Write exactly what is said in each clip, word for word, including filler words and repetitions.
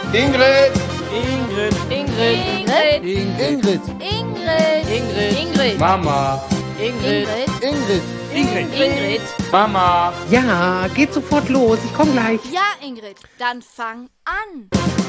Ingrid. Ingrid. Ingrid. Ingrid. Ingrid. Ingrid. Ingrid. Mama. Ingrid. Ingrid. Ingrid. Ingrid. Mama. Ja, geht sofort los. Ich komme gleich. Ja, Ingrid, dann fang an.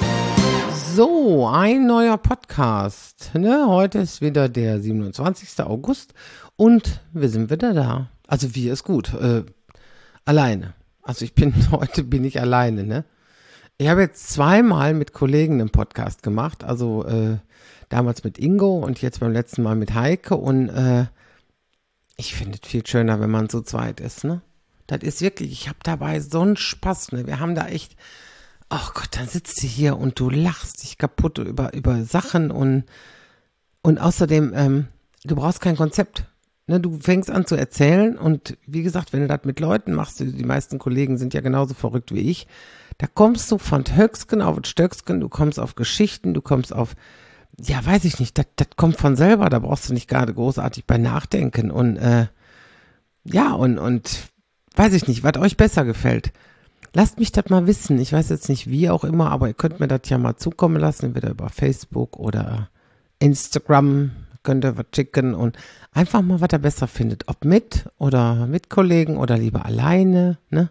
So, ein neuer Podcast. Ne? Heute ist wieder der siebenundzwanzigster August und wir sind wieder da. Also wir ist gut. Äh, alleine. Also ich bin, heute bin ich alleine, ne? Ich habe jetzt zweimal mit Kollegen einen Podcast gemacht. Also äh, damals mit Ingo und jetzt beim letzten Mal mit Heike. Und äh, ich finde es viel schöner, wenn man so zweit ist, ne? Das ist wirklich, ich habe dabei so einen Spaß, ne? Wir haben da echt, ach Gott, dann sitzt du hier und du lachst dich kaputt über, über Sachen und, und außerdem, ähm, du brauchst kein Konzept. Ne, du fängst an zu erzählen und wie gesagt, wenn du das mit Leuten machst, die meisten Kollegen sind ja genauso verrückt wie ich, da kommst du von Höcksken auf Stöcksken, du kommst auf Geschichten, du kommst auf, ja weiß ich nicht, das, das kommt von selber, da brauchst du nicht gerade großartig bei nachdenken und äh, ja und, und weiß ich nicht, was euch besser gefällt. Lasst mich das mal wissen, ich weiß jetzt nicht wie auch immer, aber ihr könnt mir das ja mal zukommen lassen, entweder über Facebook oder Instagram, könnt ihr was schicken und einfach mal, was ihr besser findet. Ob mit oder mit Kollegen oder lieber alleine, ne?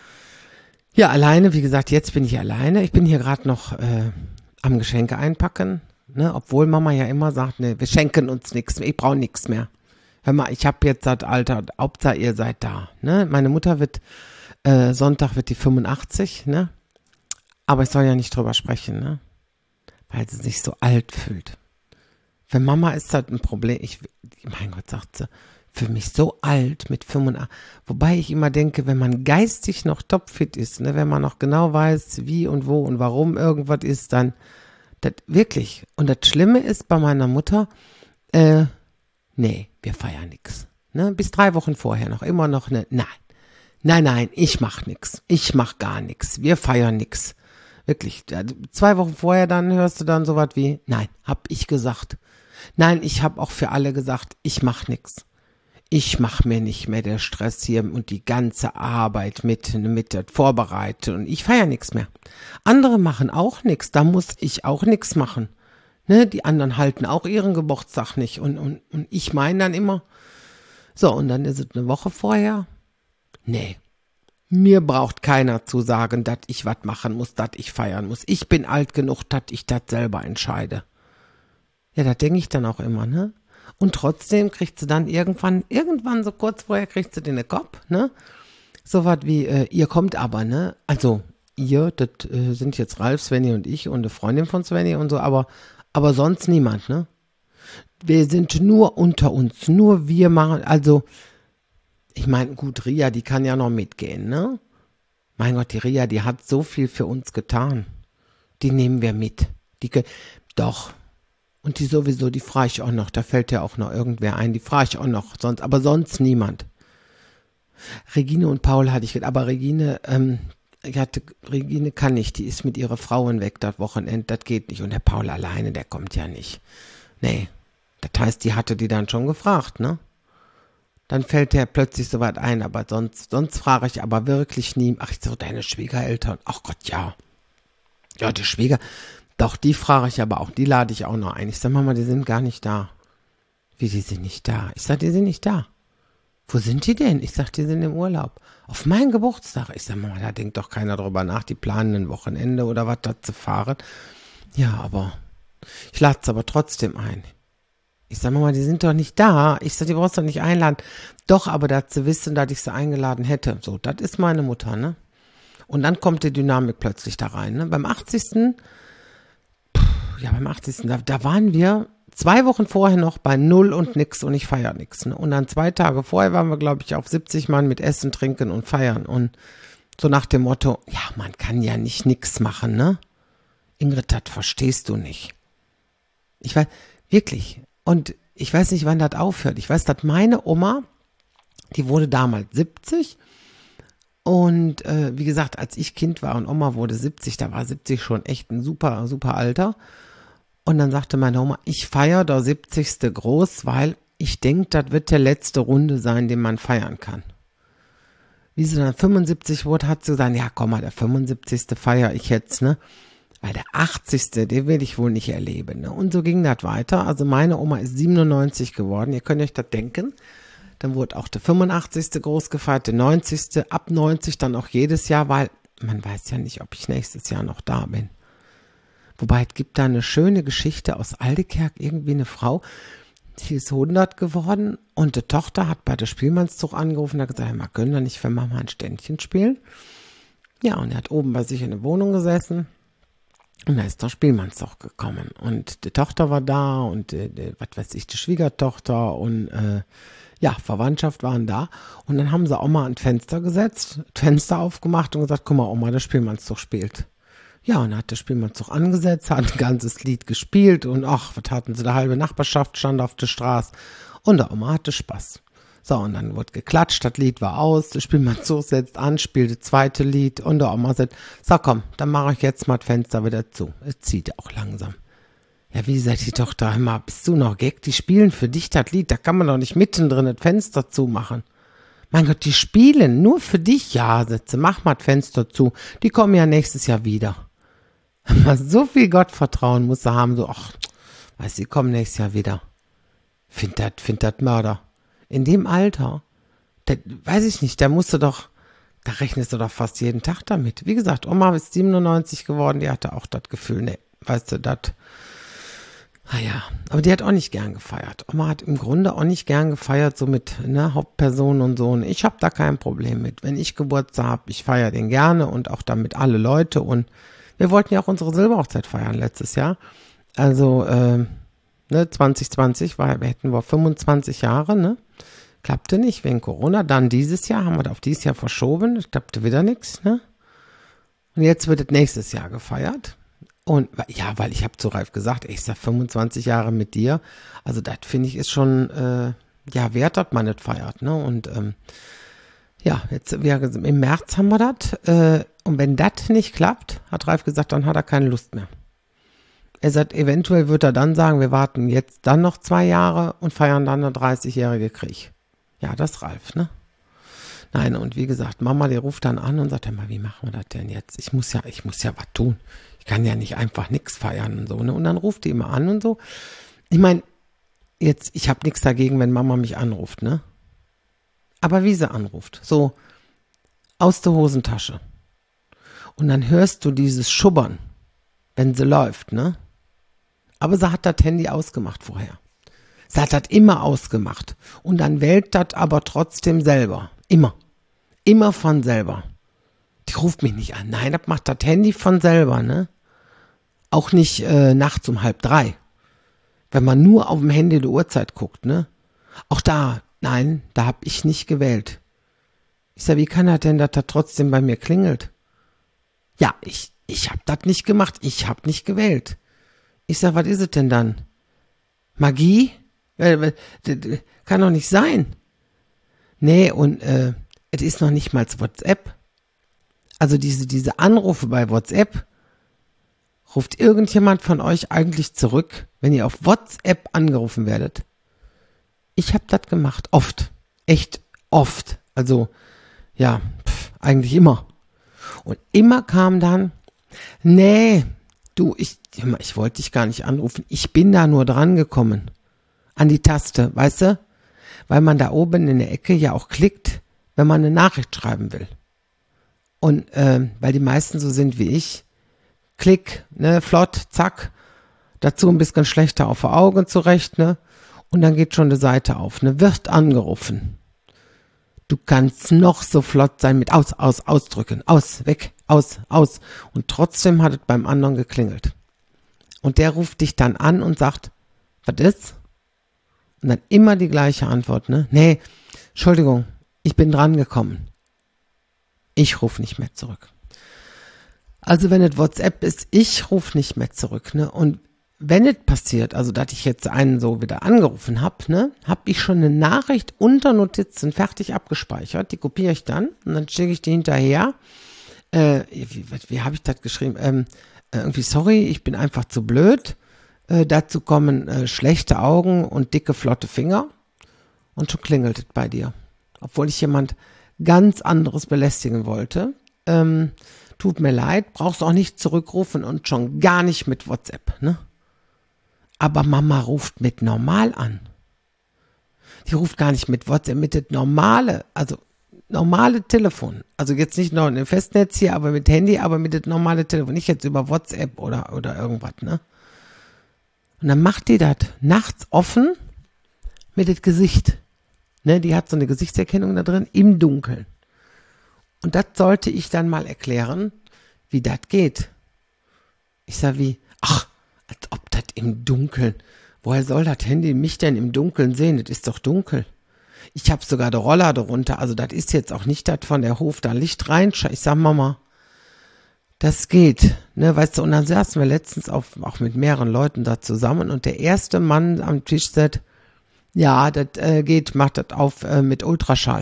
Ja, alleine, wie gesagt, jetzt bin ich alleine. Ich bin hier gerade noch äh, am Geschenke einpacken, ne? Obwohl Mama ja immer sagt, ne, wir schenken uns nichts mehr, ich brauche nichts mehr. Hör mal, ich habe jetzt das Alter, Hauptsache ihr seid da, ne? Meine Mutter wird, äh, Sonntag wird die fünfundachtzig, ne? Aber ich soll ja nicht drüber sprechen, ne? Weil sie sich so alt fühlt. Für Mama ist das ein Problem. Ich, mein Gott, sagt sie, für mich so alt mit fünfundachtzig. Wobei ich immer denke, wenn man geistig noch topfit ist, ne, wenn man noch genau weiß, wie und wo und warum irgendwas ist, dann, das wirklich. Und das Schlimme ist bei meiner Mutter, äh, nee, wir feiern nix. Ne, bis drei Wochen vorher noch immer noch ne, nein, nein, nein, ich mach nix. Ich mach gar nix. Wir feiern nix. Wirklich. Zwei Wochen vorher dann hörst du dann sowas wie, nein, hab ich gesagt. Nein, ich habe auch für alle gesagt, ich mach nix. Ich mach mir nicht mehr der Stress hier und die ganze Arbeit mit, mit der Vorbereitung und ich feier nix mehr. Andere machen auch nix, da muss ich auch nix machen. Ne, die anderen halten auch ihren Geburtstag nicht und, und, und ich meine dann immer, so und dann ist es eine Woche vorher, nee, mir braucht keiner zu sagen, dass ich was machen muss, dass ich feiern muss. Ich bin alt genug, dass ich das selber entscheide. Ja, da denke ich dann auch immer, ne? Und trotzdem kriegt sie dann irgendwann, irgendwann so kurz vorher kriegt sie den Kopf, ne? So was wie, äh, ihr kommt aber, ne? Also, ihr, das äh, sind jetzt Ralf, Svenny und ich und eine Freundin von Svenny und so, aber, aber sonst niemand, ne? Wir sind nur unter uns, nur wir machen, also, ich meine, gut, Ria, die kann ja noch mitgehen, ne? Mein Gott, die Ria, die hat so viel für uns getan. Die nehmen wir mit. Die, doch. Und die sowieso, die frage ich auch noch, da fällt ja auch noch irgendwer ein, die frage ich auch noch, sonst, aber sonst niemand. Regine und Paul hatte ich, aber Regine, ähm, ich hatte, Regine kann nicht, die ist mit ihrer Frau weg, das Wochenende, das geht nicht. Und der Paul alleine, der kommt ja nicht. Nee, das heißt, die hatte die dann schon gefragt, ne? Dann fällt der plötzlich so weit ein, aber sonst, sonst frage ich aber wirklich nie, ach so, deine Schwiegereltern, ach Gott, ja. Ja, die Schwieger, doch, die frage ich aber auch, die lade ich auch noch ein. Ich sag Mama, die sind gar nicht da. Wie, die sind nicht da? Ich sag, die sind nicht da. Wo sind die denn? Ich sag, die sind im Urlaub. Auf meinen Geburtstag. Ich sag, Mama, da denkt doch keiner drüber nach, die planen ein Wochenende oder was da zu fahren. Ja, aber ich lade es aber trotzdem ein. Ich sag, Mama, die sind doch nicht da. Ich sag, die brauchst du doch nicht einladen. Doch, aber da zu wissen, dass ich sie eingeladen hätte. So, das ist meine Mutter, ne? Und dann kommt die Dynamik plötzlich da rein, ne? Beim achtzigsten Ja, beim achtzigsten Da, da waren wir zwei Wochen vorher noch bei null und nix und ich feier nix. Ne? Und dann zwei Tage vorher waren wir, glaube ich, auf siebzig Mann mit Essen, Trinken und Feiern. Und so nach dem Motto, ja, man kann ja nicht nix machen, ne? Ingrid, das verstehst du nicht. Ich weiß, wirklich. Und ich weiß nicht, wann das aufhört. Ich weiß, dass meine Oma, die wurde damals siebzig. Und äh, wie gesagt, als ich Kind war und Oma wurde siebzig, da war siebzig schon echt ein super, super Alter. Und dann sagte meine Oma, ich feiere der siebzigste groß, weil ich denke, das wird der letzte Runde sein, den man feiern kann. Wie sie dann fünfundsiebzig wurde, hat sie gesagt, ja komm mal, der fünfundsiebzigste feiere ich jetzt, ne? Weil der achtzigste, den will ich wohl nicht erleben. Ne? Und so ging das weiter. Also meine Oma ist siebenundneunzig geworden. Ihr könnt euch das denken. Dann wurde auch der fünfundachtzigste groß gefeiert, der neunzigste ab neunzig dann auch jedes Jahr, weil man weiß ja nicht, ob ich nächstes Jahr noch da bin. Wobei, es gibt da eine schöne Geschichte aus Aldekerk, irgendwie eine Frau, die ist hundert geworden und die Tochter hat bei der Spielmannszug angerufen und hat gesagt, man können doch nicht für Mama ein Ständchen spielen. Ja, und er hat oben bei sich in der Wohnung gesessen und da ist der Spielmannszug gekommen und die Tochter war da und die, die, was weiß ich, die Schwiegertochter und äh, ja, Verwandtschaft waren da und dann haben sie Oma ans Fenster gesetzt, Fenster aufgemacht und gesagt, guck mal, Oma, der Spielmannszug spielt. Ja, und dann hat der Spielmannszug angesetzt, hat ein ganzes Lied gespielt und ach, was hatten sie, der halbe Nachbarschaft stand auf der Straße und der Oma hatte Spaß. So, und dann wurde geklatscht, das Lied war aus, der Spielmannszug setzt an, spielt das zweite Lied und der Oma sagt, so komm, dann mache ich jetzt mal das Fenster wieder zu. Es zieht auch langsam. Ja, wie sagt die Tochter, hör mal, bist du noch Gag? Die spielen für dich das Lied, da kann man doch nicht mittendrin das Fenster zumachen. Mein Gott, die spielen nur für dich. Ja, Sätze, mach mal das Fenster zu. Die kommen ja nächstes Jahr wieder. So viel Gottvertrauen muss er haben, so, ach, weiß, die kommen nächstes Jahr wieder. Find das, find das Mörder. In dem Alter, da, weiß ich nicht, da musst du doch, da rechnest du doch fast jeden Tag damit. Wie gesagt, Oma ist siebenundneunzig geworden, die hatte auch das Gefühl, ne, weißt du, das, naja, aber die hat auch nicht gern gefeiert. Oma hat im Grunde auch nicht gern gefeiert, so mit ne, Hauptpersonen und so. Und ich habe da kein Problem mit. Wenn ich Geburtstag habe, ich feiere den gerne und auch damit alle Leute. Und wir wollten ja auch unsere Silberhochzeit feiern letztes Jahr. Also äh, ne, zwanzig zwanzig war, wir hätten wir fünfundzwanzig Jahre, ne? Klappte nicht wegen Corona. Dann dieses Jahr haben wir das auf dieses Jahr verschoben. Es klappte wieder nichts, ne? Und jetzt wird es nächstes Jahr gefeiert. Und ja, weil ich habe zu Ralf gesagt, ich sag fünfundzwanzig Jahre mit dir, also das finde ich ist schon, äh, ja, wert, dass man das feiert, ne, und ähm, ja, jetzt, wir, im März haben wir das, äh, und wenn das nicht klappt, hat Ralf gesagt, dann hat er keine Lust mehr. Er sagt, eventuell wird er dann sagen, wir warten jetzt dann noch zwei Jahre und feiern dann eine dreißigjährige Krieg. Ja, das ist Ralf, ne. Nein, und wie gesagt, Mama, die ruft dann an und sagt, hör mal, wie machen wir das denn jetzt? Ich muss ja, ich muss ja was tun. Ich kann ja nicht einfach nichts feiern und so, ne? Und dann ruft die immer an und so. Ich meine, jetzt, ich habe nichts dagegen, wenn Mama mich anruft, ne? Aber wie sie anruft, so aus der Hosentasche. Und dann hörst du dieses Schubbern, wenn sie läuft, ne? Aber sie hat das Handy ausgemacht vorher. Sie hat das immer ausgemacht. Und dann wählt das aber trotzdem selber. Immer. Immer von selber. Die ruft mich nicht an. Nein, das macht das Handy von selber, ne? Auch nicht äh, nachts um halb drei. Wenn man nur auf dem Handy die Uhrzeit guckt, ne? Auch da, nein, da hab ich nicht gewählt. Ich sag, wie kann das denn, dass das trotzdem bei mir klingelt? Ja, ich, ich hab das nicht gemacht. Ich hab nicht gewählt. Ich sag, was ist es denn dann? Magie? Äh, kann doch nicht sein. Nee, und äh, es ist noch nicht mal WhatsApp. Also diese, diese Anrufe bei WhatsApp, ruft irgendjemand von euch eigentlich zurück, wenn ihr auf WhatsApp angerufen werdet? Ich habe das gemacht, oft, echt oft. Also, ja, pf, eigentlich immer. Und immer kam dann, nee, du, ich, ich wollte dich gar nicht anrufen, ich bin da nur dran gekommen. An die Taste, weißt du? Weil man da oben in der Ecke ja auch klickt, wenn man eine Nachricht schreiben will. Und äh, weil die meisten so sind wie ich, klick, ne, flott, zack, dazu ein bisschen schlechter auf die Augen zurecht, ne, und dann geht schon die Seite auf, ne, wird angerufen. Du kannst noch so flott sein mit aus, aus, ausdrücken, aus, weg, aus, aus. Und trotzdem hat es beim anderen geklingelt. Und der ruft dich dann an und sagt, was ist? Und dann immer die gleiche Antwort, ne? Nee, Entschuldigung, ich bin dran gekommen. Ich rufe nicht mehr zurück. Also wenn es WhatsApp ist, ich rufe nicht mehr zurück, ne? Und wenn es passiert, also dass ich jetzt einen so wieder angerufen habe, ne, habe ich schon eine Nachricht unter Notizen fertig abgespeichert, die kopiere ich dann und dann schicke ich die hinterher. Äh, wie wie habe ich das geschrieben? Ähm, äh, irgendwie, sorry, ich bin einfach zu blöd. Äh, dazu kommen äh, schlechte Augen und dicke, flotte Finger. Und schon klingelt es bei dir. Obwohl ich jemand ganz anderes belästigen wollte. Ähm, tut mir leid, brauchst auch nicht zurückrufen und schon gar nicht mit WhatsApp, ne? Aber Mama ruft mit normal an. Die ruft gar nicht mit WhatsApp, mit dem normale, also normale Telefon. Also jetzt nicht noch ein Festnetz hier, aber mit Handy, aber mit dem normale Telefon. Nicht jetzt über WhatsApp oder, oder irgendwas, ne? Und dann macht die das nachts offen mit dem Gesicht. Ne, die hat so eine Gesichtserkennung da drin im Dunkeln. Und das sollte ich dann mal erklären, wie das geht. Ich sag wie, ach, als ob das im Dunkeln, woher soll das Handy mich denn im Dunkeln sehen? Das ist doch dunkel. Ich habe sogar den Roller darunter, also das ist jetzt auch nicht das von der Hof, da Licht rein. Ich sag, Mama, das geht, ne, weißt du, und dann saßen wir letztens auf, auch mit mehreren Leuten da zusammen und der erste Mann am Tisch sagt, ja, das äh, geht, macht das auf äh, mit Ultraschall.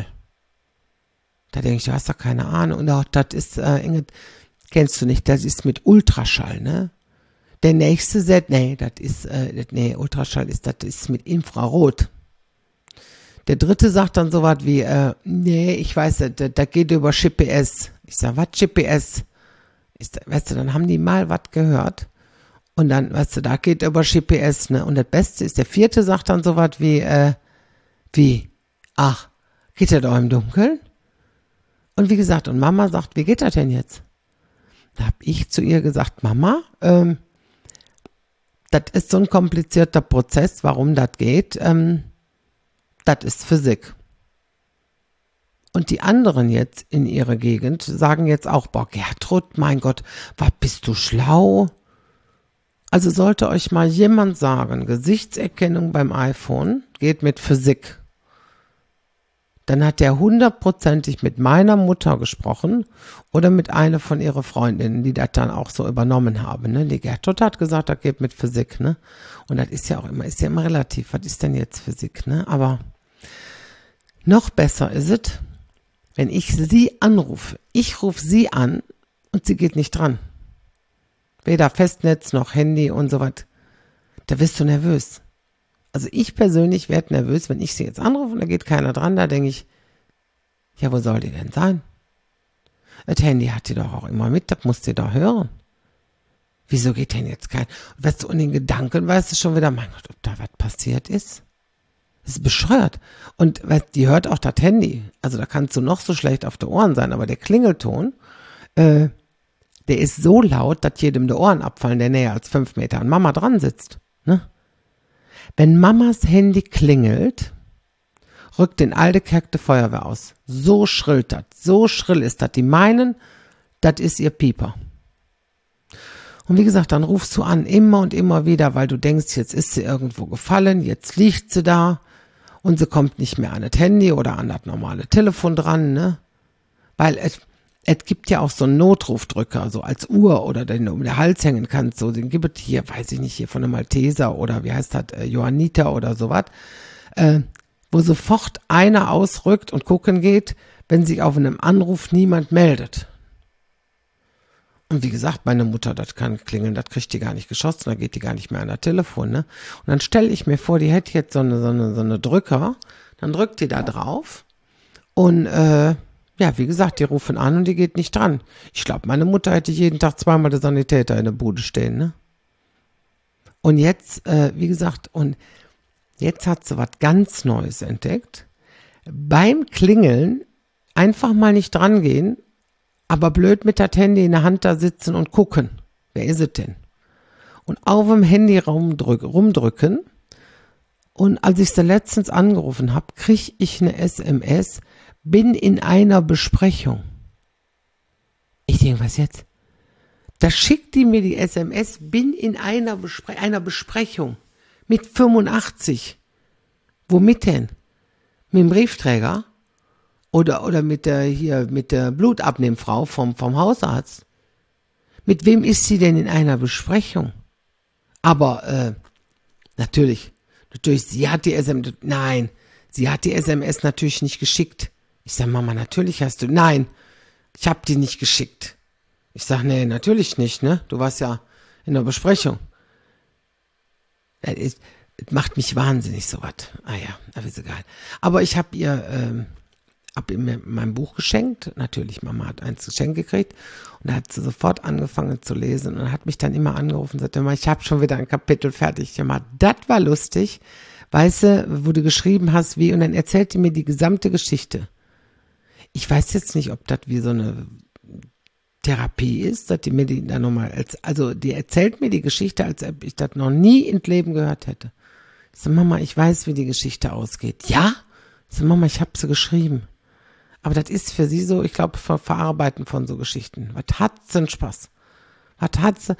Da denke ich, du hast doch keine Ahnung. Und auch das ist, äh, Inge, kennst du nicht, das ist mit Ultraschall, ne? Der nächste sagt, nee, das ist, äh, das, nee, Ultraschall ist, das ist mit Infrarot. Der dritte sagt dann so was wie, äh, nee, ich weiß, das, das geht über G P S. Ich sag, was G P S? Ich sag, weißt du, dann haben die mal was gehört. Und dann, weißt du, da geht über G P S, ne? Und das Beste ist, der vierte sagt dann so was wie, äh, wie, ach, geht das doch im Dunkeln? Und wie gesagt, und Mama sagt, wie geht das denn jetzt? Da habe ich zu ihr gesagt, Mama, ähm, das ist so ein komplizierter Prozess, warum das geht, ähm, das ist Physik. Und die anderen jetzt in ihrer Gegend sagen jetzt auch, boah, Gertrud, mein Gott, was bist du schlau? Also sollte euch mal jemand sagen, Gesichtserkennung beim iPhone geht mit Physik. Dann hat der hundertprozentig mit meiner Mutter gesprochen oder mit einer von ihren Freundinnen, die das dann auch so übernommen haben. Ne? Die Gertrud hat gesagt, das geht mit Physik. Ne? Und das ist ja auch immer, ist ja immer relativ. Was ist denn jetzt Physik? Ne? Aber noch besser ist es, wenn ich sie anrufe. Ich rufe sie an und sie geht nicht dran. Weder Festnetz noch Handy und so was. Da wirst du nervös. Also ich persönlich werde nervös, wenn ich sie jetzt anrufe und da geht keiner dran. Da denke ich, ja, wo soll die denn sein? Das Handy hat die doch auch immer mit, das musst du doch hören. Wieso geht denn jetzt kein? Und weißt du, in den Gedanken weißt du schon wieder, mein Gott, ob da was passiert ist? Das ist bescheuert. Und weißt, die hört auch das Handy. Also da kannst du noch so schlecht auf den Ohren sein, aber der Klingelton, äh, der ist so laut, dass jedem die Ohren abfallen, der näher als fünf Meter an Mama dran sitzt. Ne? Wenn Mamas Handy klingelt, rückt den alte Kerk die Feuerwehr aus. So schrillt das, so schrill ist das. Die meinen, das ist ihr Pieper. Und wie gesagt, dann rufst du an, immer und immer wieder, weil du denkst, jetzt ist sie irgendwo gefallen, jetzt liegt sie da und sie kommt nicht mehr an das Handy oder an das normale Telefon dran, ne? Weil es, es gibt ja auch so einen Notrufdrücker, so als Uhr oder den du um den Hals hängen kannst, so, den gibt es hier, weiß ich nicht, hier von der Malteser oder wie heißt das, äh, Johanniter oder sowas, äh, wo sofort einer ausrückt und gucken geht, wenn sich auf einem Anruf niemand meldet. Und wie gesagt, meine Mutter, das kann klingeln, das kriegt die gar nicht geschossen, da geht die gar nicht mehr an das Telefon, ne? Und dann stelle ich mir vor, die hätte jetzt so eine, so eine, so eine Drücker, dann drückt die da drauf und, äh, ja, wie gesagt, die rufen an und die geht nicht dran. Ich glaube, meine Mutter hätte jeden Tag zweimal den Sanitäter in der Bude stehen, ne? Und jetzt, äh, wie gesagt, und jetzt hat sie was ganz Neues entdeckt. Beim Klingeln einfach mal nicht dran gehen, aber blöd mit das Handy in der Hand da sitzen und gucken. Wer ist es denn? Und auf dem Handy rumdrück, rumdrücken. Und als ich sie letztens angerufen habe, kriege ich eine S M S, bin in einer Besprechung. Ich denke, was jetzt? Da schickt die mir die S M S, bin in einer, Bespre- einer Besprechung mit fünfundachtzig. Womit denn? Mit dem Briefträger? Oder, oder mit der, hier, mit der Blutabnehmfrau vom, vom Hausarzt. Mit wem ist sie denn in einer Besprechung? Aber, äh, natürlich, natürlich, sie hat die S M S, nein, sie hat die S M S natürlich nicht geschickt. Ich sag, Mama, natürlich hast du, nein, ich hab die nicht geschickt. Ich sag, nee, natürlich nicht, ne, du warst ja in der Besprechung. Das ist, das macht mich wahnsinnig, sowas. Ah ja, aber ist egal. Aber ich hab ihr, ähm, hab ihm mir mein Buch geschenkt. Natürlich, Mama hat eins geschenkt gekriegt. Und da hat sie sofort angefangen zu lesen und hat mich dann immer angerufen und sagte, Mama, ich habe schon wieder ein Kapitel fertig. Ja, das war lustig. Weißt du, wo du geschrieben hast, wie, und dann erzählte mir die gesamte Geschichte. Ich weiß jetzt nicht, ob das wie so eine Therapie ist, dass die mir die dann nochmal, also die erzählt mir die Geschichte, als ob ich das noch nie im Leben gehört hätte. Ich so, Mama, ich weiß, wie die Geschichte ausgeht. Ja? Ich so, Mama, ich habe sie geschrieben. Aber das ist für sie so, ich glaube, für Verarbeiten von so Geschichten. Was hat sie einen Spaß? Was hat sie?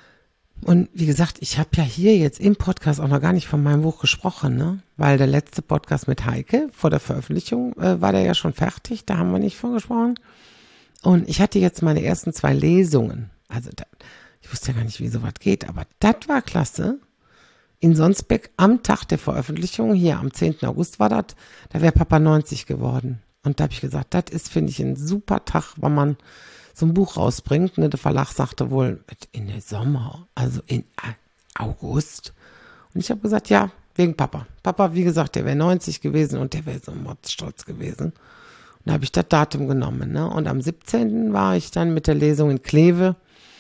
Und wie gesagt, ich habe ja hier jetzt im Podcast auch noch gar nicht von meinem Buch gesprochen, ne? Weil der letzte Podcast mit Heike vor der Veröffentlichung äh, war der ja schon fertig, da haben wir nicht von gesprochen. Und ich hatte jetzt meine ersten zwei Lesungen. Also da, ich wusste ja gar nicht, wie sowas geht, aber das war klasse. In Sonsbeck am Tag der Veröffentlichung, hier am zehnten August war das, da wäre Papa neunzig geworden. Und da habe ich gesagt, das ist, finde ich, ein super Tag, wenn man so ein Buch rausbringt. Ne? Der Verlag sagte wohl, in der Sommer, also in August. Und ich habe gesagt, ja, wegen Papa. Papa, wie gesagt, der wäre neunzig gewesen und der wäre so mordsstolz gewesen. Und da habe ich das Datum genommen. Ne? Und am siebzehnten war ich dann mit der Lesung in Kleve.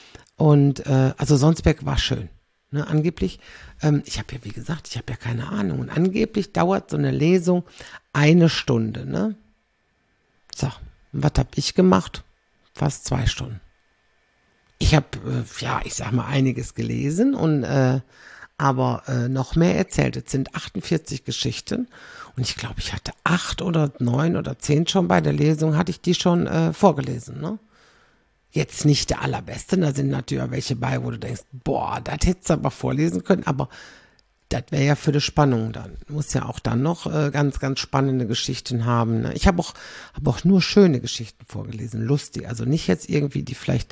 Und äh, also Sonsbeck war schön. Ne? Angeblich, ähm, ich habe ja, wie gesagt, ich habe ja keine Ahnung. Und angeblich dauert so eine Lesung eine Stunde. Ne? So, und was habe ich gemacht? Fast zwei Stunden. Ich habe, äh, ja, ich sag mal, einiges gelesen und äh, aber äh, noch mehr erzählt. Es sind achtundvierzig Geschichten und ich glaube, ich hatte acht oder neun oder zehn schon bei der Lesung, hatte ich die schon äh, vorgelesen. Ne? Jetzt nicht der allerbeste, da sind natürlich auch welche bei, wo du denkst, boah, das hättest du aber vorlesen können, aber das wäre ja für die Spannung dann. Muss ja auch dann noch äh, ganz, ganz spannende Geschichten haben. Ne? Ich habe auch, hab auch nur schöne Geschichten vorgelesen, lustig. Also nicht jetzt irgendwie, die vielleicht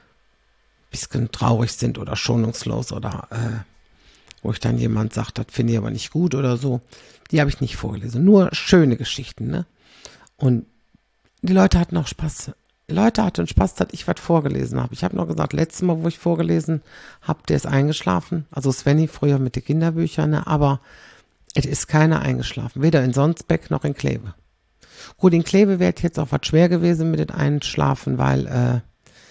ein bisschen traurig sind oder schonungslos oder äh, wo ich dann jemand sagt, das finde ich aber nicht gut oder so. Die habe ich nicht vorgelesen. Nur schöne Geschichten. Ne? Und die Leute hatten auch Spaß. Die Leute hatten Spaß, dass ich was vorgelesen habe. Ich habe noch gesagt, letztes Mal, wo ich vorgelesen habe, der ist eingeschlafen. Also Svenny früher mit den Kinderbüchern, ne? Aber es ist keiner eingeschlafen. Weder in Sonsbeck noch in Kleve. Gut, in Kleve wäre jetzt auch was schwer gewesen mit dem Einschlafen, weil, äh,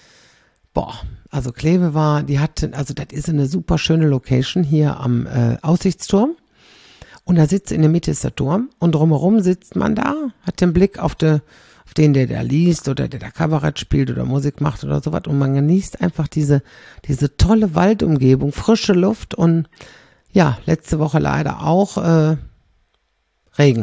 boah, also Kleve war, die hatte, also das ist eine super schöne Location hier am äh, Aussichtsturm. Und da sitzt in der Mitte ist der Turm und drumherum sitzt man da, hat den Blick auf die auf den, der da liest oder der da Kabarett spielt oder Musik macht oder sowas. Und man genießt einfach diese, diese tolle Waldumgebung, frische Luft und ja, letzte Woche leider auch äh, Regen.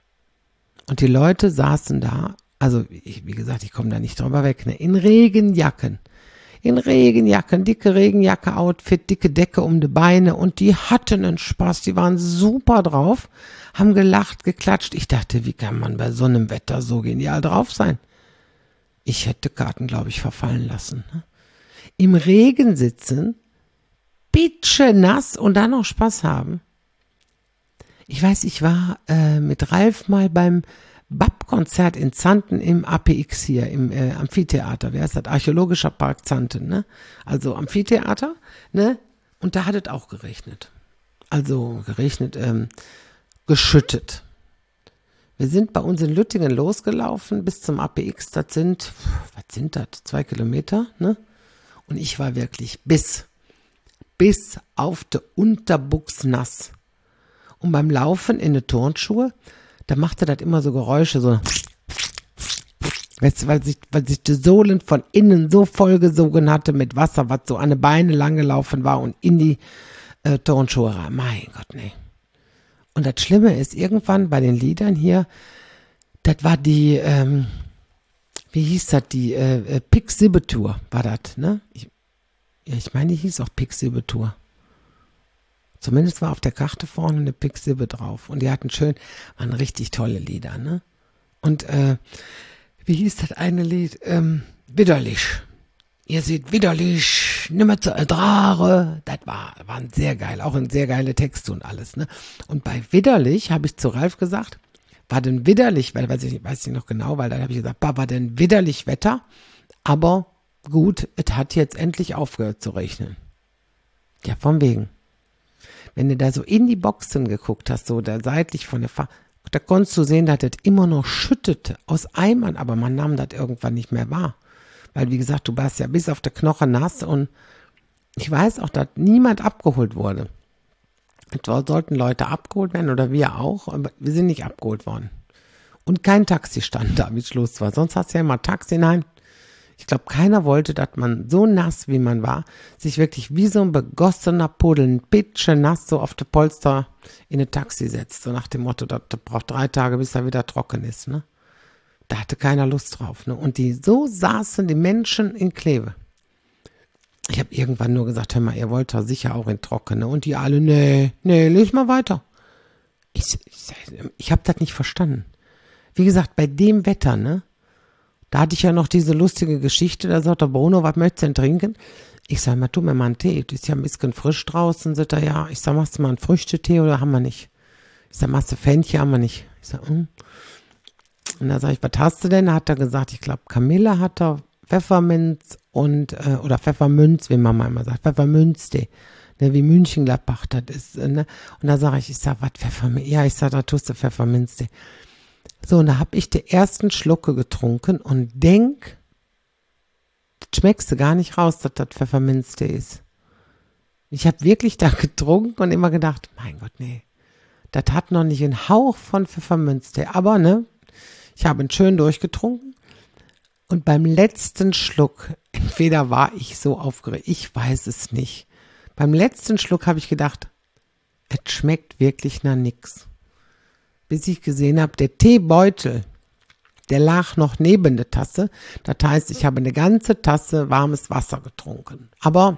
Und die Leute saßen da, also ich, wie gesagt, ich komme da nicht drüber weg, ne, in Regenjacken. In Regenjacken, dicke Regenjacke-Outfit, dicke Decke um die Beine und die hatten einen Spaß, die waren super drauf, haben gelacht, geklatscht. Ich dachte, wie kann man bei so einem Wetter so genial drauf sein? Ich hätte Karten, glaube ich, verfallen lassen. Ne? Im Regen sitzen, pitschenass und dann noch Spaß haben. Ich weiß, ich war äh, mit Ralf mal beim B A P-Konzert in Zanten im A P X hier, im äh, Amphitheater. Wer ist das? Archäologischer Park Zanten, ne? Also Amphitheater, ne? Und da hat es auch geregnet. Also geregnet, ähm, geschüttet. Wir sind bei uns in Lüttingen losgelaufen bis zum A P X. Das sind, was sind das? Zwei Kilometer, ne? Und ich war wirklich bis, bis auf die Unterbuchs nass. Und beim Laufen in den Turnschuhe, da machte das immer so Geräusche, so, weißt du, weil sich, weil sich die Sohlen von innen so vollgesogen hatte mit Wasser, was so an die Beine lang gelaufen war und in die äh, Turnschuhe rein. Mein Gott, nee. Und das Schlimme ist, irgendwann bei den Liedern hier, das war die, ähm, wie hieß das, die äh, Pix-Sibbe-Tour war das, ne? Ich, ja, ich meine, die hieß auch Pix-Sibbe-Tour. Zumindest war auf der Karte vorne eine Pix-Sibbe drauf. Und die hatten schön, waren richtig tolle Lieder, ne? Und, äh, wie hieß das eine Lied? Ähm, Widerlich. Ihr seht widerlich, nimmer zu ertragen. Das war, waren sehr geil, auch ein sehr geile Texte und alles, ne? Und bei Widerlich habe ich zu Ralf gesagt, war denn widerlich, weil weiß ich nicht, weiß ich noch genau, weil dann habe ich gesagt, war denn widerlich Wetter, aber gut, es hat jetzt endlich aufgehört zu regnen. Ja, von wegen. Wenn du da so in die Boxen geguckt hast, so da seitlich von der Fahr Da konntest du sehen, dass das immer noch schüttete aus Eimern, aber man nahm das irgendwann nicht mehr wahr. Weil, wie gesagt, du warst ja bis auf die Knochen nass und ich weiß auch, dass niemand abgeholt wurde. Dort sollten Leute abgeholt werden oder wir auch, aber wir sind nicht abgeholt worden. Und kein Taxi stand da, wie Schluss war. Sonst hast du ja immer Taxi, nein. Ich glaube, keiner wollte, dass man so nass, wie man war, sich wirklich wie so ein begossener Puddel, ein bisschen nass so auf die Polster in ein Taxi setzt. So nach dem Motto, das braucht drei Tage, bis er wieder trocken ist. Ne? Da hatte keiner Lust drauf. Ne? Und die, so saßen die Menschen in Kleve. Ich habe irgendwann nur gesagt, hör mal, ihr wollt doch sicher auch in Trocken. Ne? Und die alle, nee, nee, lies mal weiter. Ich, ich, ich habe das nicht verstanden. Wie gesagt, bei dem Wetter, ne? Da hatte ich ja noch diese lustige Geschichte, da sagt der Bruno, was möchtest du denn trinken? Ich sag mal, tu mir mal einen Tee, das ist ja ein bisschen frisch draußen, sagt er, ja. Ich sag, machst du mal einen Früchtetee oder haben wir nicht? Ich sag, machst du Fenchel, haben wir nicht. Ich sag, hm. Und da sag ich, was hast du denn? Da hat er gesagt, ich glaube, Kamille hat er, Pfefferminz und, äh, oder Pfeffermünz, wie Mama immer sagt, Pfeffermünztee. Ne, wie München-Gladbach das ist, ne? Und da sage ich, ich sag, was Pfefferminz? Ja, ich sag, da tust du Pfefferminztee. So, und da habe ich die ersten Schlucke getrunken und denk, das schmeckst du gar nicht raus, dass das Pfefferminztee ist. Ich habe wirklich da getrunken und immer gedacht, mein Gott, nee, das hat noch nicht einen Hauch von Pfefferminztee. Aber, ne, ich habe ihn schön durchgetrunken und beim letzten Schluck, entweder war ich so aufgeregt, ich weiß es nicht. Beim letzten Schluck habe ich gedacht, es schmeckt wirklich nach nix. Bis ich gesehen habe, der Teebeutel, der lag noch neben der Tasse. Das heißt, ich habe eine ganze Tasse warmes Wasser getrunken. Aber,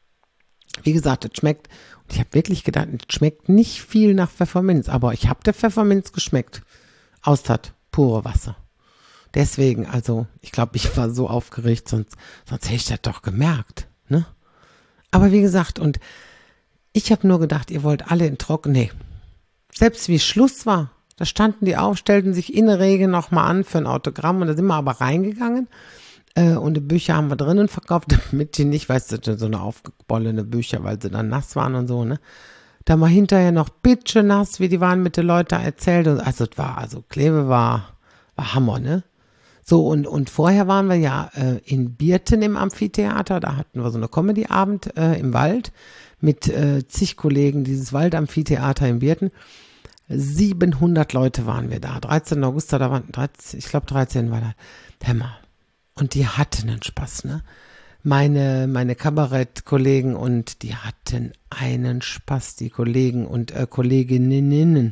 wie gesagt, es schmeckt, und ich habe wirklich gedacht, es schmeckt nicht viel nach Pfefferminz. Aber ich habe der Pfefferminz geschmeckt. Aus das pure Wasser. Deswegen, also, ich glaube, ich war so aufgeregt, sonst, sonst hätte ich das doch gemerkt. Ne? Aber wie gesagt, und ich habe nur gedacht, ihr wollt alle in Trocken, nee. Selbst wie Schluss war, da standen die auf, stellten sich in der Regel nochmal an für ein Autogramm und da sind wir aber reingegangen äh, und die Bücher haben wir drinnen verkauft, damit die nicht, weißt du, so eine aufgebollene Bücher, weil sie dann nass waren und so, ne. Da war hinterher noch bitche nass, wie die waren mit den Leuten erzählt und also es war, also Kleve war, war Hammer, ne. So und, und vorher waren wir ja äh, in Birten im Amphitheater, da hatten wir so eine Comedy-Abend äh, im Wald mit äh, zig Kollegen, dieses Waldamphitheater in Birten. siebenhundert Leute waren wir da. dreizehnten August, da waren, dreizehn, ich glaube dreizehn war da. Hammer. Und die hatten einen Spaß, ne? Meine, meine Kabarettkollegen und die hatten einen Spaß, die Kollegen und äh, Kolleginnen,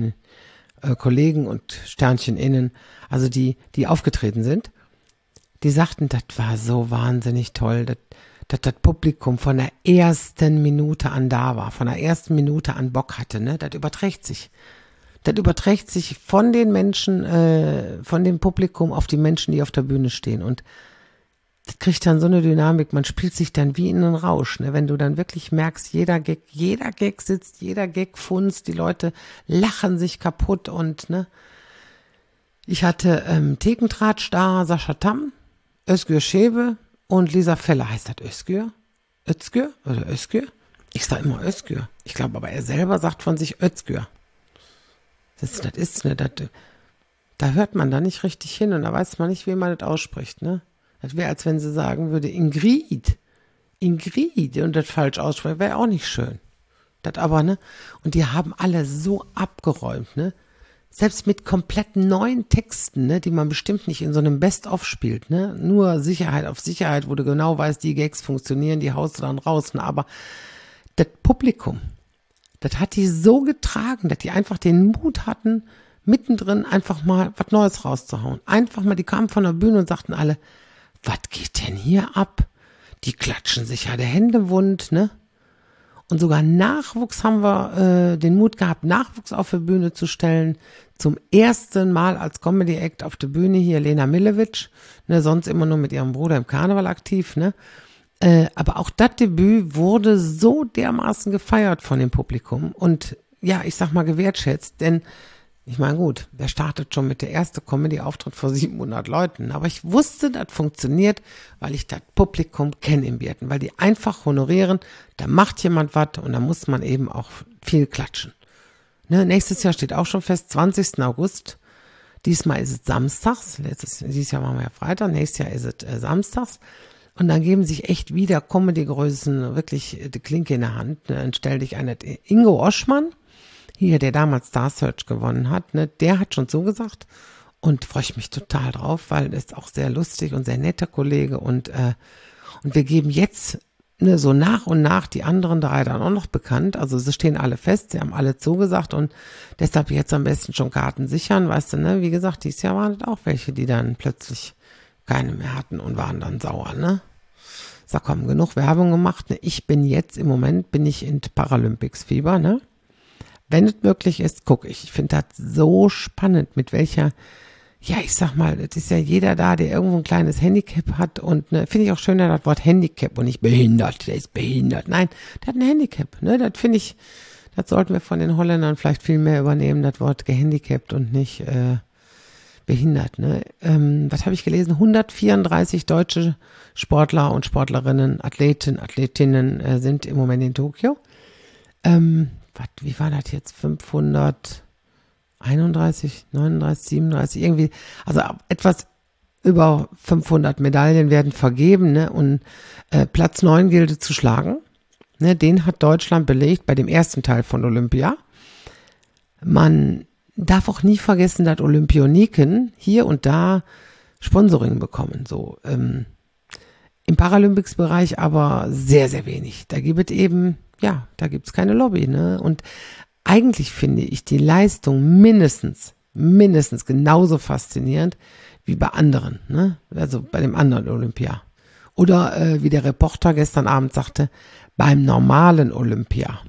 äh, Kollegen und Sternchen innen, also die, die aufgetreten sind, die sagten, das war so wahnsinnig toll, das dass das Publikum von der ersten Minute an da war, von der ersten Minute an Bock hatte, ne, das überträgt sich. Das überträgt sich von den Menschen, äh, von dem Publikum auf die Menschen, die auf der Bühne stehen. Und das kriegt dann so eine Dynamik, man spielt sich dann wie in einen Rausch, ne, wenn du dann wirklich merkst, jeder Gag, jeder Gag sitzt, jeder Gag funzt, die Leute lachen sich kaputt und, ne. Ich hatte ähm, Thekentratsch da, Sascha Tamm, Özgür Schäbe, und Lisa Feller, heißt das Özgür? Özgür oder Özgür? Ich sage immer Özgür. Ich glaube aber, er selber sagt von sich Özgür. Das, das ist, ne, das, da hört man da nicht richtig hin und da weiß man nicht, wie man das ausspricht, ne? Das wäre, als wenn sie sagen würde, Ingrid. Ingrid und das falsch aussprechen, wäre auch nicht schön. Das aber, ne? Und die haben alle so abgeräumt, ne? Selbst mit komplett neuen Texten, ne, die man bestimmt nicht in so einem Best-of spielt, ne, nur Sicherheit auf Sicherheit, wo du genau weißt, die Gags funktionieren, die haust du dann raus, ne, aber das Publikum, das hat die so getragen, dass die einfach den Mut hatten, mittendrin einfach mal was Neues rauszuhauen. Einfach mal, die kamen von der Bühne und sagten alle, was geht denn hier ab? Die klatschen sich ja die Hände wund, ne? Und sogar Nachwuchs haben wir äh, den Mut gehabt, Nachwuchs auf die Bühne zu stellen. Zum ersten Mal als Comedy-Act auf der Bühne hier Lena Millewitsch, ne, sonst immer nur mit ihrem Bruder im Karneval aktiv, ne. Äh, aber auch das Debüt wurde so dermaßen gefeiert von dem Publikum und ja, ich sag mal gewertschätzt, denn ich meine, gut, wer startet schon mit der ersten Comedy-Auftritt vor siebenhundert Leuten? Aber ich wusste, das funktioniert, weil ich das Publikum kenne in Birten, weil die einfach honorieren, da macht jemand was und da muss man eben auch viel klatschen. Ne, nächstes Jahr steht auch schon fest, zwanzigsten August. Diesmal ist es samstags. Letztes, dieses Jahr machen wir ja Freitag, nächstes Jahr ist es äh, samstags. Und dann geben sich echt wieder Comedy-Größen wirklich die Klinke in der Hand. Ne? Dann stell dich ein, Ingo Oschmann, hier, der damals Star Search gewonnen hat, ne? Der hat schon zugesagt. Und freue ich mich total drauf, weil er ist auch sehr lustig und sehr netter Kollege. Und, äh, und wir geben jetzt ne, so nach und nach die anderen drei dann auch noch bekannt. Also sie stehen alle fest, sie haben alle zugesagt und deshalb jetzt am besten schon Karten sichern. Weißt du, ne? Wie gesagt, dieses Jahr waren es auch welche, die dann plötzlich keine mehr hatten und waren dann sauer, ne? So, komm, genug Werbung gemacht. Ne? Ich bin jetzt, im Moment bin ich in Paralympics-Fieber, ne? Wenn es möglich ist, gucke ich. Ich finde das so spannend, mit welcher, ja, ich sag mal, es ist ja jeder da, der irgendwo ein kleines Handicap hat und ne, finde ich auch schön, das Wort Handicap und nicht behindert, der ist behindert. Nein, der hat ein Handicap, ne? Das finde ich, das sollten wir von den Holländern vielleicht viel mehr übernehmen, das Wort gehandicapt und nicht, äh, behindert, ne? Ähm, was habe ich gelesen? hundertvierunddreißig deutsche Sportler und Sportlerinnen, Athleten, Athletinnen äh, sind im Moment in Tokio. Ähm, wat, wie war das jetzt? fünfhunderteinunddreißig, neununddreißig, siebenunddreißig, irgendwie, also etwas über fünfhundert Medaillen werden vergeben, ne? Und äh, Platz neun gilt zu schlagen. Ne? Den hat Deutschland belegt bei dem ersten Teil von Olympia. Man darf auch nie vergessen, dass Olympioniken hier und da Sponsoring bekommen. So ähm, im Paralympics-Bereich aber sehr, sehr wenig. Da gibt es eben, ja, da gibt es keine Lobby. Ne? Und eigentlich finde ich die Leistung mindestens, mindestens genauso faszinierend wie bei anderen. Ne? Also bei dem anderen Olympia. Oder äh, wie der Reporter gestern Abend sagte, beim normalen Olympia.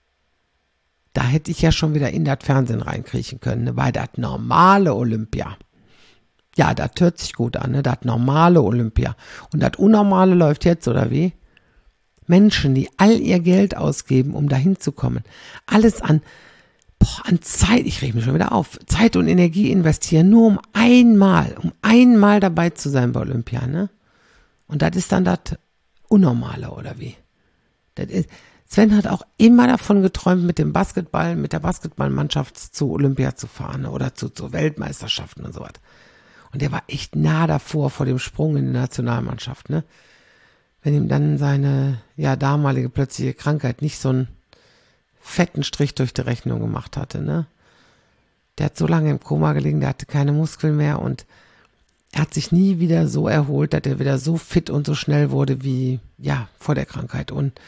Da hätte ich ja schon wieder in das Fernsehen reinkriechen können, ne? Weil das normale Olympia, ja, das hört sich gut an, ne? Das normale Olympia. Und das Unnormale läuft jetzt, oder wie? Menschen, die all ihr Geld ausgeben, um dahin zu kommen. Alles an, boah, an Zeit, ich reg mich schon wieder auf, Zeit und Energie investieren, nur um einmal, um einmal dabei zu sein bei Olympia, ne? Und das ist dann das Unnormale, oder wie? Das ist, Sven hat auch immer davon geträumt, mit dem Basketball, mit der Basketballmannschaft zu Olympia zu fahren, ne? Oder zu, zu Weltmeisterschaften und so was. Und der war echt nah davor, vor dem Sprung in die Nationalmannschaft, ne? Wenn ihm dann seine, ja, damalige plötzliche Krankheit nicht so einen fetten Strich durch die Rechnung gemacht hatte, ne? Der hat so lange im Koma gelegen, der hatte keine Muskeln mehr und er hat sich nie wieder so erholt, dass er wieder so fit und so schnell wurde wie, ja, vor der Krankheit. Und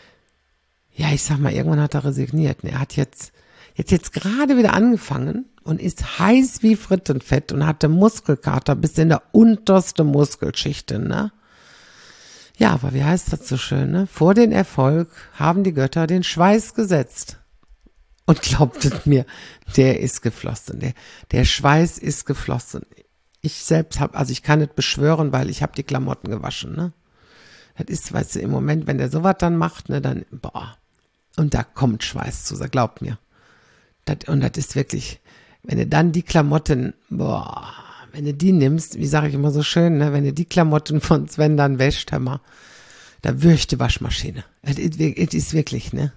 ja, ich sag mal, irgendwann hat er resigniert. Er hat jetzt, jetzt, jetzt gerade wieder angefangen und ist heiß wie Frittenfett und hatte Muskelkater bis in der unterste Muskelschicht, ne? Ja, aber wie heißt das so schön, ne? Vor den Erfolg haben die Götter den Schweiß gesetzt. Und glaubt es mir, der ist geflossen. Der, der Schweiß ist geflossen. Ich selbst habe, also ich kann es beschwören, weil ich habe die Klamotten gewaschen, ne? Das ist, weißt du, im Moment, wenn der sowas dann macht, ne, dann, boah, und da kommt Schweiß zu, glaubt mir. Das, und das ist wirklich, wenn du dann die Klamotten, boah, wenn du die nimmst, wie sage ich immer so schön, ne, wenn du die Klamotten von Sven dann wäscht, hör mal, da würchte Waschmaschine. Es ist, es ist wirklich, ne.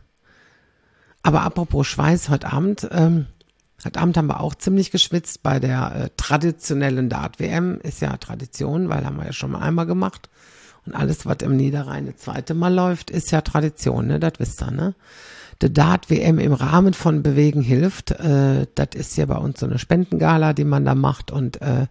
Aber apropos Schweiß, heute Abend, ähm, heute Abend haben wir auch ziemlich geschwitzt bei der äh, traditionellen Dart-W M. Ist ja Tradition, weil haben wir ja schon mal einmal gemacht. Und alles, was im Niederrhein das zweite Mal läuft, ist ja Tradition, ne? Das wisst ihr, ne? Die Dart-W M im Rahmen von Bewegen hilft. Äh, das ist ja bei uns so eine Spendengala, die man da macht. Und äh,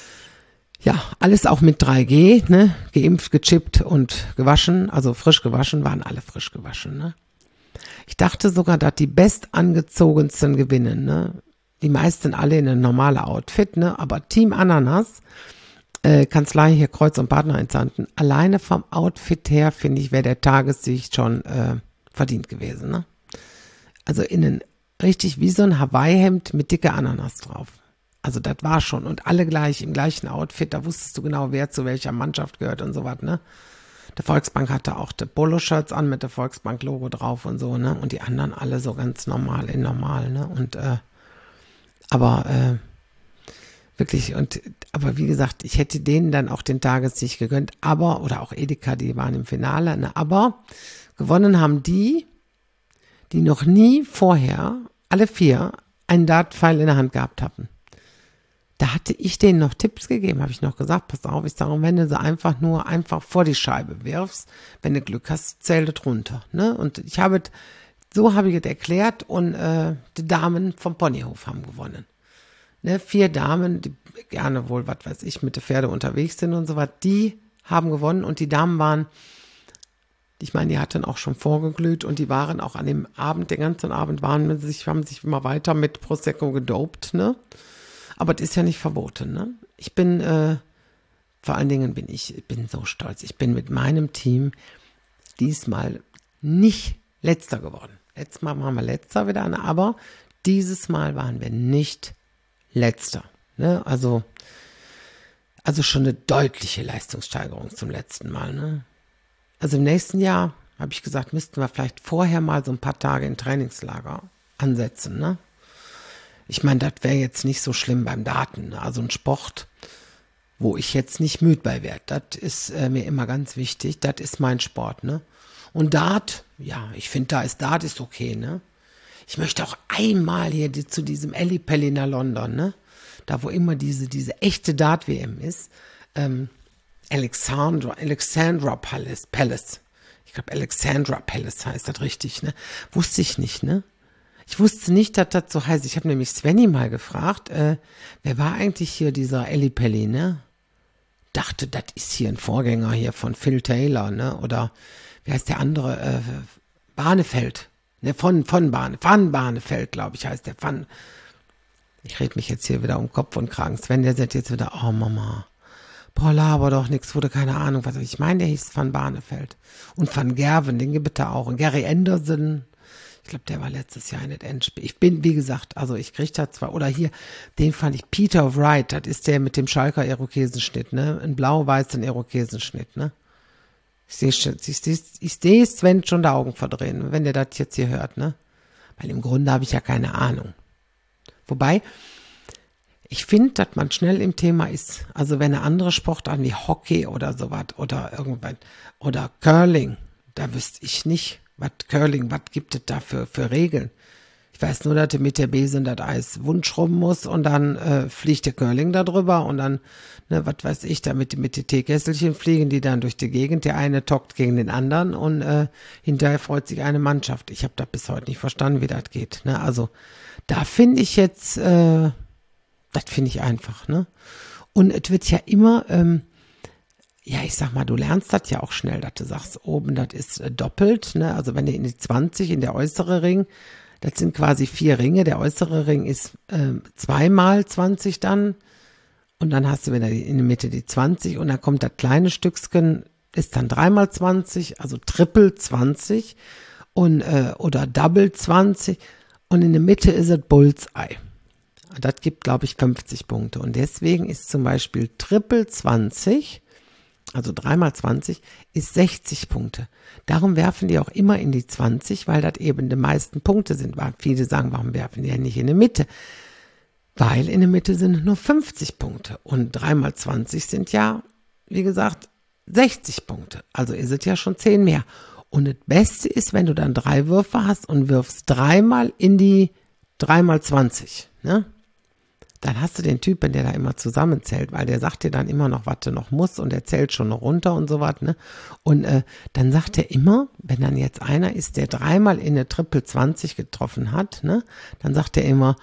ja, alles auch mit drei G, ne? Geimpft, gechippt und gewaschen. Also frisch gewaschen, waren alle frisch gewaschen, ne? Ich dachte sogar, dass die bestangezogensten gewinnen, ne? Die meisten alle in ein normales Outfit, ne? Aber Team Ananas, äh, Kanzlei hier Kreuz und Partner entsandten, alleine vom Outfit her, finde ich, wäre der Tagessieg schon äh, verdient gewesen, ne? Also innen richtig wie so ein Hawaii-Hemd mit dicker Ananas drauf. Also das war schon. Und alle gleich im gleichen Outfit, da wusstest du genau, wer zu welcher Mannschaft gehört und so was, ne? Der Volksbank hatte auch die Poloshirts an mit der Volksbank-Logo drauf und so, ne? Und die anderen alle so ganz normal, in normal, ne? Und, äh, aber, äh, wirklich, und, aber wie gesagt, ich hätte denen dann auch den Tagessieg gegönnt, aber, oder auch Edeka, die waren im Finale, ne? Aber gewonnen haben die, die noch nie vorher alle vier einen Dartpfeil in der Hand gehabt hatten. Da hatte ich denen noch Tipps gegeben, habe ich noch gesagt, pass auf, ich sage, wenn du sie einfach nur einfach vor die Scheibe wirfst, wenn du Glück hast, zähl das runter. Ne? Und ich habe, so habe ich es erklärt und äh, die Damen vom Ponyhof haben gewonnen. Ne? Vier Damen, die gerne wohl, was weiß ich, mit den Pferden unterwegs sind und so was, die haben gewonnen und die Damen waren, ich meine, die hatten auch schon vorgeglüht und die waren auch an dem Abend, den ganzen Abend waren mit sich, haben sich immer weiter mit Prosecco gedopt, ne? Aber das ist ja nicht verboten, ne? Ich bin, äh, vor allen Dingen bin ich, ich bin so stolz. Ich bin mit meinem Team diesmal nicht Letzter geworden. Letztes Mal waren wir Letzter wieder, aber dieses Mal waren wir nicht Letzter, ne? Also, also schon eine deutliche Leistungssteigerung zum letzten Mal, ne? Also im nächsten Jahr, habe ich gesagt, müssten wir vielleicht vorher mal so ein paar Tage im Trainingslager ansetzen, ne? Ich meine, das wäre jetzt nicht so schlimm beim Daten, ne? Also ein Sport, wo ich jetzt nicht müde bei werde, das ist äh, mir immer ganz wichtig, das ist mein Sport, ne? Und Dart, ja, ich finde, da ist Dart ist okay, ne? Ich möchte auch einmal hier die, zu diesem Ellipelli nach London, ne? Da, wo immer diese, diese echte Dart-W M ist, ähm, Alexandra, Alexandra Palace, Palace. Ich glaube, Alexandra Palace heißt das richtig, ne? Wusste ich nicht, ne? Ich wusste nicht, dass das so heißt. Ich habe nämlich Svenny mal gefragt, äh, wer war eigentlich hier dieser Ellipelli, ne? Dachte, das ist hier ein Vorgänger hier von Phil Taylor, ne? Oder wie heißt der andere? Äh, Barnefeld. Ne, von, von Bahne, Van Barnefeld, glaube ich, heißt der. Van. Ich rede mich jetzt hier wieder um Kopf und Kragen. Sven, der sagt jetzt wieder, oh Mama, boah, laber doch nichts, wurde keine Ahnung, was ich meine, der hieß Van Barnefeld. Und Van Gerven, den gibt es da auch. Und Gary Anderson, ich glaube, der war letztes Jahr in das Endspiel. Ich bin, wie gesagt, also ich kriege da zwar, oder hier, den fand ich, Peter Wright, das ist der mit dem Schalker Irokesenschnitt, ne? Ein blau-weißen Irokesenschnitt, ne? Ich sehe ich seh, ich seh Sven schon die Augen verdrehen, wenn der das jetzt hier hört, ne? Weil im Grunde habe ich ja keine Ahnung. Wobei, ich finde, dass man schnell im Thema ist. Also wenn eine andere Sportart wie Hockey oder sowas oder irgendwas oder Curling, da wüsste ich nicht, was Curling, was gibt es da für, für Regeln. Ich weiß nur, dass du mit der Besen das Eis wund schrubben musst und dann äh, fliegt der Curling da drüber und dann, ne, was weiß ich, da mit, mit den Teekesselchen fliegen die dann durch die Gegend. Der eine tockt gegen den anderen und äh, hinterher freut sich eine Mannschaft. Ich habe das bis heute nicht verstanden, wie das geht. Ne? Also da finde ich jetzt, äh, das finde ich einfach. Ne? Und es wird ja immer, ähm, ja, ich sag mal, du lernst das ja auch schnell, dass du sagst, oben, das ist äh, doppelt. Ne? Also wenn du in die zwanzig, in der äußere Ring, das sind quasi vier Ringe. Der äußere Ring ist äh, zweimal zwanzig dann. Und dann hast du wieder in der Mitte die zwanzig. Und dann kommt das kleine Stückchen, ist dann dreimal zwanzig, also Triple zwanzig. Und, äh, oder Double zwanzig. Und in der Mitte ist es Bullseye. Das gibt, glaube ich, fünfzig Punkte. Und deswegen ist zum Beispiel Triple zwanzig, also dreimal zwanzig, ist sechzig Punkte. Darum werfen die auch immer in die zwanzig, weil das eben die meisten Punkte sind. Viele sagen, warum werfen die ja nicht in die Mitte? Weil in der Mitte sind nur fünfzig Punkte. Und dreimal zwanzig sind ja, wie gesagt, sechzig Punkte. Also ist es ja schon zehn mehr. Und das Beste ist, wenn du dann drei Würfe hast und wirfst dreimal in die dreimal zwanzig, ne? Dann hast du den Typen, der da immer zusammenzählt, weil der sagt dir dann immer noch, was du noch musst und der zählt schon noch runter und so was, ne? Und äh, dann sagt er immer, wenn dann jetzt einer ist, der dreimal in eine Triple zwanzig getroffen hat, ne? Dann sagt er immer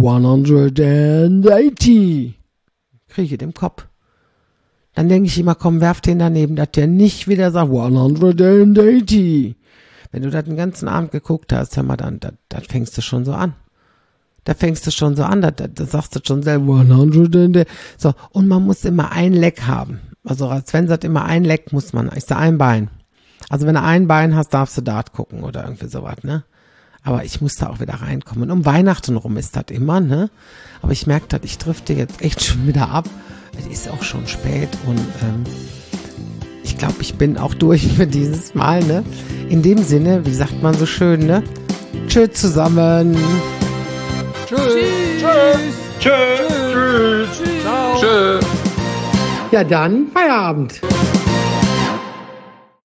hundertachtzig. Kriege ich den Kopf. Dann denke ich immer, komm, werf den daneben, dass der nicht wieder sagt hundertachtzig. Wenn du das den ganzen Abend geguckt hast, hör mal, dann, das fängst du schon so an. Da fängst du schon so an, da, da sagst du schon selber hundert. So, und man muss immer ein Leck haben. Also Sven sagt immer, ein Leck muss man, ich sag ein Bein. Also wenn du ein Bein hast, darfst du Dart gucken oder irgendwie sowas, ne? Aber ich muss da auch wieder reinkommen. Um Weihnachten rum ist das immer, ne? Aber ich merke das, ich drifte jetzt echt schon wieder ab. Es ist auch schon spät und ähm, ich glaube, ich bin auch durch für dieses Mal, ne? In dem Sinne, wie sagt man so schön, ne? Tschüss zusammen. Tschüss. Tschüss. Tschüss. Tschüss. Ciao. Tschüss. Ja, dann Feierabend.